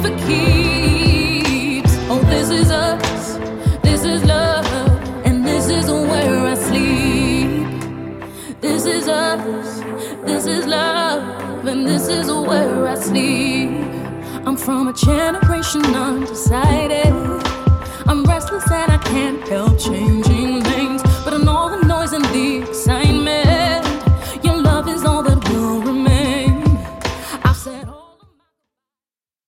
for keeps. Oh, this is us, this is love, and this is where I sleep. This is us, this is love, and this is where I sleep. I'm from a generation undecided. I'm restless and I can't help changing lanes, but I know the noise and the